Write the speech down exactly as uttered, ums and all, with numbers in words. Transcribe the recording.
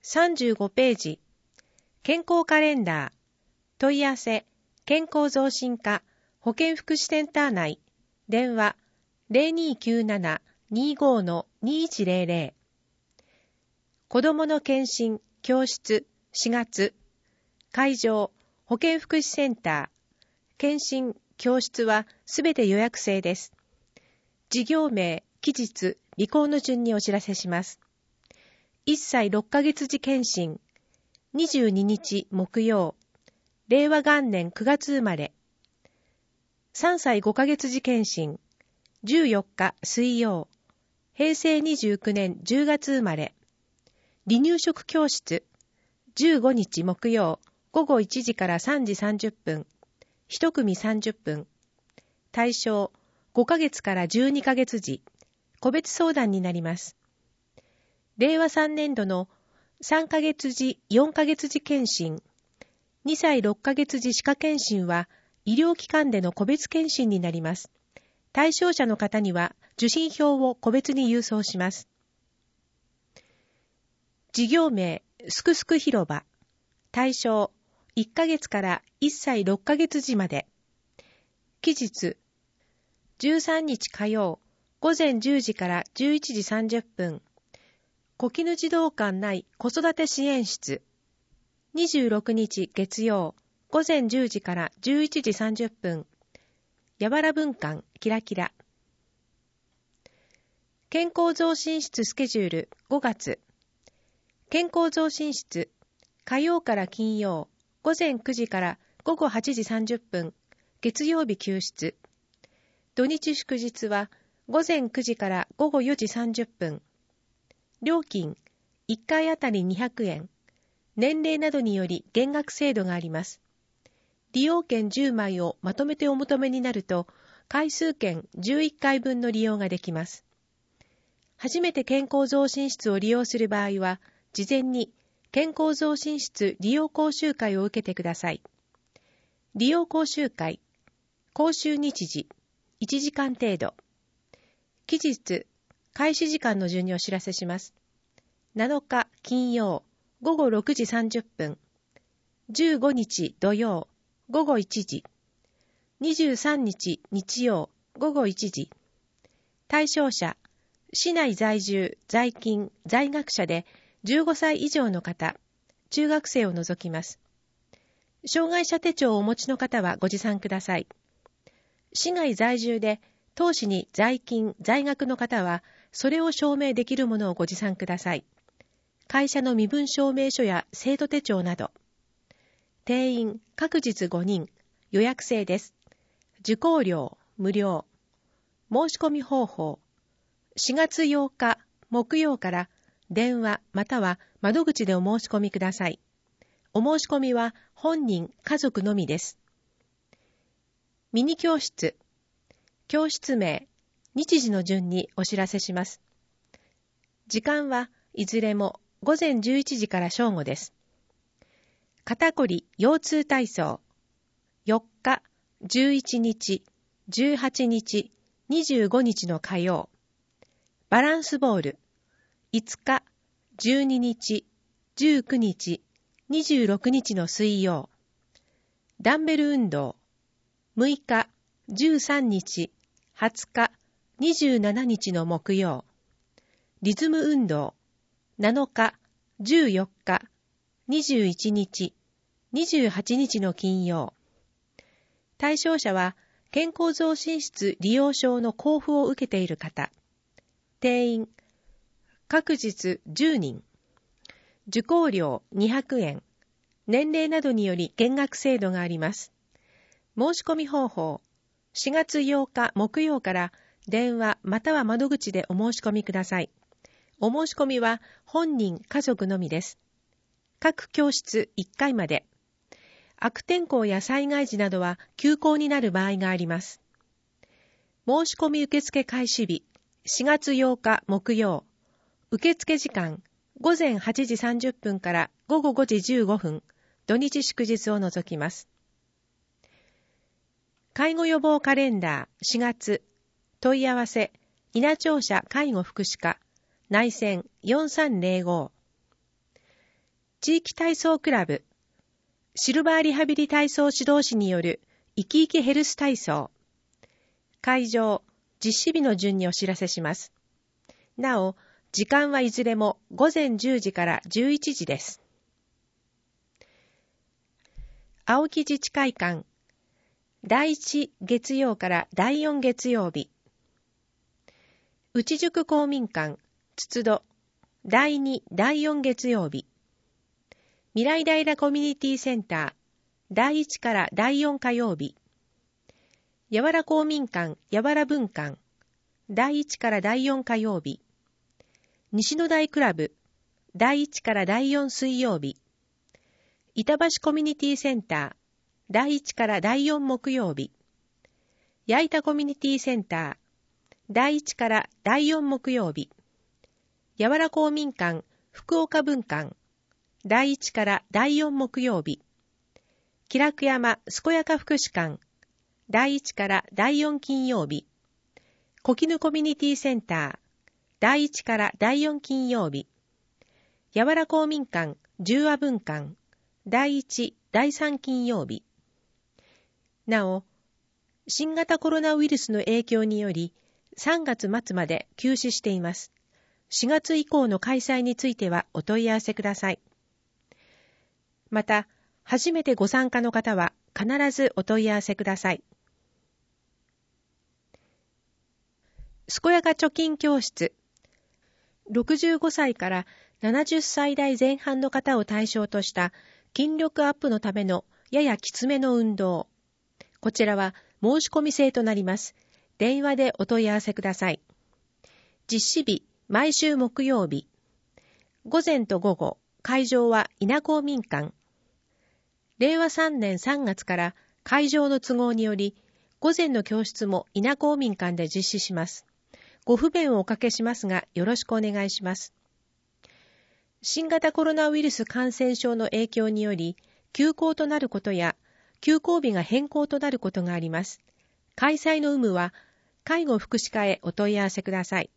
さんじゅうごページ、健康カレンダー、問い合わせ、健康増進課、保健福祉センター内、電話 ゼロにーきゅうなな にーごー にーいちゼロゼロ。子どもの健診、教室、しがつ、会場、保健福祉センター、健診、教室はすべて予約制です。事業名、期日、履行の順にお知らせします。いっさいろっかげつ時検診、にじゅうににち木曜、令和元年くがつ生まれ。さんさいごかげつ時検診、じゅうよっか水曜、平成にじゅうきゅうねんじゅうがつ生まれ。離乳食教室、じゅうごにち木曜、ごごいちじからさんじさんじゅっぷん、いち組さんじゅっぷん。対象、ごかげつからじゅうにかげつ時、個別相談になります。令和さんねん度のさんかげつ時、よんかげつ時検診、にさいろっかげつ時歯科検診は医療機関での個別検診になります。対象者の方には受診票を個別に郵送します。事業名、すくすく広場。対象、いっかげつからいっさいろっかげつ時まで。期日、じゅうさんにち火曜、ごぜんじゅうじからじゅういちじさんじゅっぷん。小絹児童館内子育て支援室。にじゅうろくにち月曜、ごぜんじゅうじからじゅういちじさんじゅっぷん。やわら文館キラキラ。健康増進室スケジュールごがつ。健康増進室、火曜から金曜、ごぜんくじからごごはちじさんじゅっぷん、月曜日休室。土日祝日はごぜんくじからごごよじさんじゅっぷん。料金、いっかいあたりにひゃくえん。年齢などにより減額制度があります。利用券じゅうまいをまとめてお求めになると、回数券じゅういっかいぶんの利用ができます。初めて健康増進室を利用する場合は、事前に健康増進室利用講習会を受けてください。利用講習会、講習日時、いちじかん程度。期日、開始時間の順にお知らせします。なのか金曜、ごごろくじさんじゅっぷん。じゅうごにち土曜、ごごいちじ。にじゅうさんにち日曜、ごごいちじ。対象者、市内在住、在勤、在学者でじゅうごさい以上の方、中学生を除きます。障害者手帳をお持ちの方はご持参ください。市外在住で当市に在勤、在学の方は、それを証明できるものをご持参ください。会社の身分証明書や生徒手帳など。定員、各日ごにん、予約制です。受講料、無料。申し込み方法。しがつようか、木曜から電話または窓口でお申し込みください。お申し込みは本人、家族のみです。ミニ教室。教室名、日時の順にお知らせします。時間はいずれもごぜんじゅういちじから正午です。肩こり腰痛体操。よっか、じゅういちにち、じゅうはちにち、にじゅうごにちの火曜。バランスボール。いつか、じゅうににち、じゅうくにち、にじゅうろくにちの水曜。ダンベル運動。むいか、じゅうさんにち、はつか、にじゅうしちにちの木曜。リズム運動。なのか、じゅうよっか、にじゅういちにち、にじゅうはちにちの金曜。対象者は、健康増進室利用証の交付を受けている方。定員、各日じゅうにん。受講料にひゃくえん。年齢などにより減額制度があります。申し込み方法。しがつようか木曜から電話または窓口でお申し込みください。お申し込みは本人、家族のみです。各教室いっかいまで。悪天候や災害時などは休校になる場合があります。申し込み受付開始日、しがつようか木曜。受付時間、ごぜんはちじさんじゅっぷんからごごごじじゅうごふん、土日祝日を除きます。介護予防カレンダーしがつ、問い合わせ、稲庁舎介護福祉課、内線よんさんぜろご。 地域体操クラブ、シルバーリハビリ体操指導士による生き生きヘルス体操。会場、実施日の順にお知らせします。なお、時間はいずれもごぜんじゅうじからじゅういちじです。青木自治会館、だいいち月曜からだいよん月曜日。内宿公民館、つつど、だいに、だいよん月曜日。未来平コミュニティセンター、だいいちからだいよん火曜日。やわら公民館、やわら文館、だいいちからだいよん火曜日。西の台クラブ、だいいちからだいよん水曜日。板橋コミュニティセンター、だいいちからだいよん木曜日。矢板コミュニティセンター、だいいちからだいよん木曜日。やわら公民館、福岡文館、だいいちからだいよん木曜日。気楽山健やか福祉館、だいいちからだいよん金曜日。小絹コミュニティセンター、だいいちからだいよん金曜日。やわら公民館、十和文館、だいいち、だいさん金曜日。なお、新型コロナウイルスの影響により、さんがつ末まで休止しています。しがつ以降の開催についてはお問い合わせください。また、初めてご参加の方は必ずお問い合わせください。健やか貯金教室。ろくじゅうごさいからななじゅっさい代前半の方を対象とした筋力アップのためのややきつめの運動。こちらは申し込み制となります。電話でお問い合わせください。実施日、毎週木曜日。午前と午後、会場は稲公民館。れいわさんねんさんがつから会場の都合により、午前の教室も稲公民館で実施します。ご不便をおかけしますが、よろしくお願いします。新型コロナウイルス感染症の影響により、休校となることや、休校日が変更となることがあります。開催の有無は、介護福祉課へお問い合わせください。